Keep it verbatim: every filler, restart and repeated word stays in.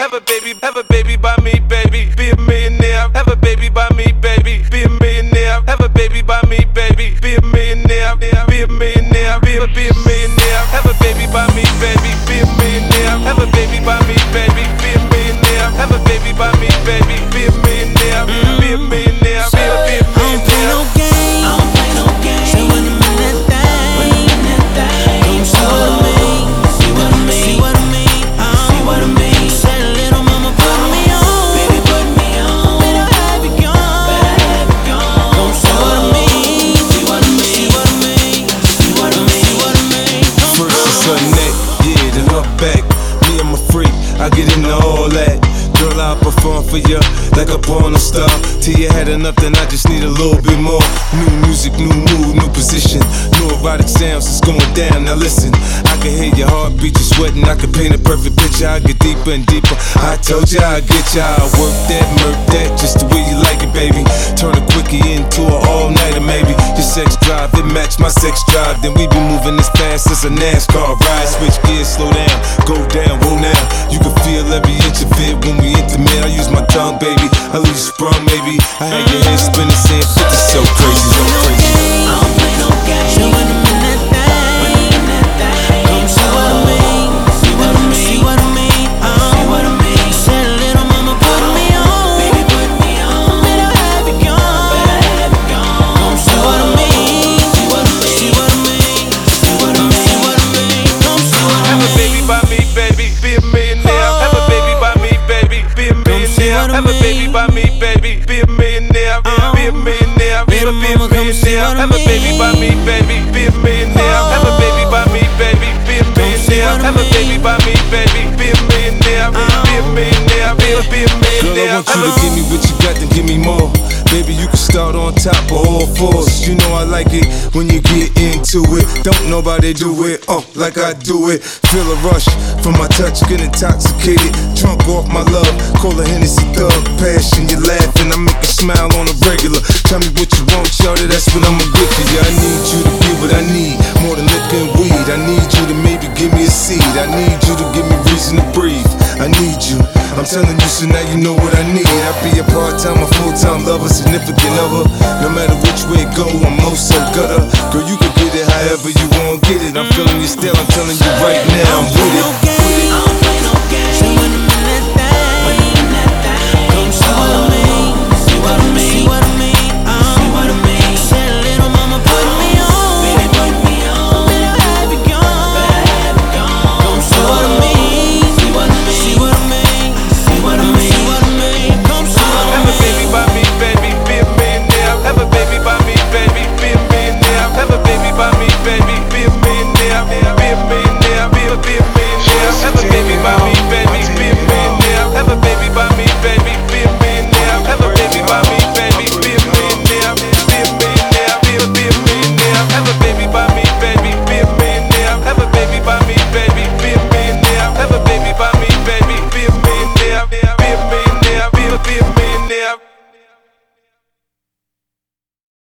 Have a baby, have a baby by me, baby. Be a millionaire. Have a baby by me, baby. Be a millionaire. Have a baby by me, baby. Be a millionaire. Be a millionaire. Be a be a millionaire. Have a baby by me, baby. Be a millionaire. Have a baby by me, baby. Be a millionaire. Have a baby by me, baby. Be a millionaire. Be a millionaire. Be a be a millionaire. I don't play no games. I don't play no games. Say when I'm in that thing. When I'm in that thing. Come see what I mean. See what I mean. See what I mean. See what I mean. Say little mama put me on. Baby put me on. Better have it gone. Better have it gone. Come see what I mean. See what I mean. See what I mean. See what I mean. See what I mean. First it's her neck, yeah, then her back. Me, I'm a freak, I get into all that. Girl, I'll perform for you like a porno star. Till you had enough, then I just need a little bit more. New music, new mood, new position. New erotic sounds, it's going down. Now listen, I can hear your heartbeat, you're sweating. I can paint a perfect picture, I get deeper and deeper. I told you I'd get you, I'll work that, murk that, just the way you like it, baby. Turn a quickie into an all-nighter, maybe. Your sex drive, it match my sex drive. Then we be moving as fast as a NASCAR ride. Switch gears, slow down, go down, whoa now. You can feel every inch of it when we intimate. I use my tongue, baby. I leave you sprung, maybe. I had your head spinning, saying fifty, so crazy, so crazy. I don't play no games. Say when I'm in that thing. When I'm in that thing. Come see what I mean. See what I mean. See what I mean. See what I mean. Say little mama put me on. Baby put me on. Better have it gone. Better have it gone. Come see what I mean. See what I mean. See what I mean. See what I mean. See what I mean. Come see what I mean. Have a baby by me, baby. Be a millionaire. Have a baby by me, baby. Be a millionaire. Have a baby by me, baby. Be a millionaire. Be a millionaire. Be a be a millionaire. Have a baby by me, baby. Be a millionaire. Have a baby by me, baby. Be a millionaire. Have a baby by me, baby. Be a millionaire. Be a millionaire. Be a be a millionaire. Girl, I want you to give me what you got, then give me more. Baby, you can start on top of all fours. You know I like it when you get into it. Don't nobody do it, oh, like I do it. Feel a rush from my touch, get intoxicated. Drunk off my love, call a Hennessy thug. Passion, you laughing, I make you smile on a regular. Tell me what you want, shorty, that's what I'ma get for you. I need you to be what I need, more than liquor and weed. I need you to maybe give me a seed. I need you to give me reason to breathe. I need you, I'm telling you, so now you know what I need. I be a part-time or full-time lover, significant other. No matter which way it go, I'm most so gutter. Girl, you can get it however you want, get it. I'm feeling your style, I'm telling you right now, I'm with it. I don't play no games.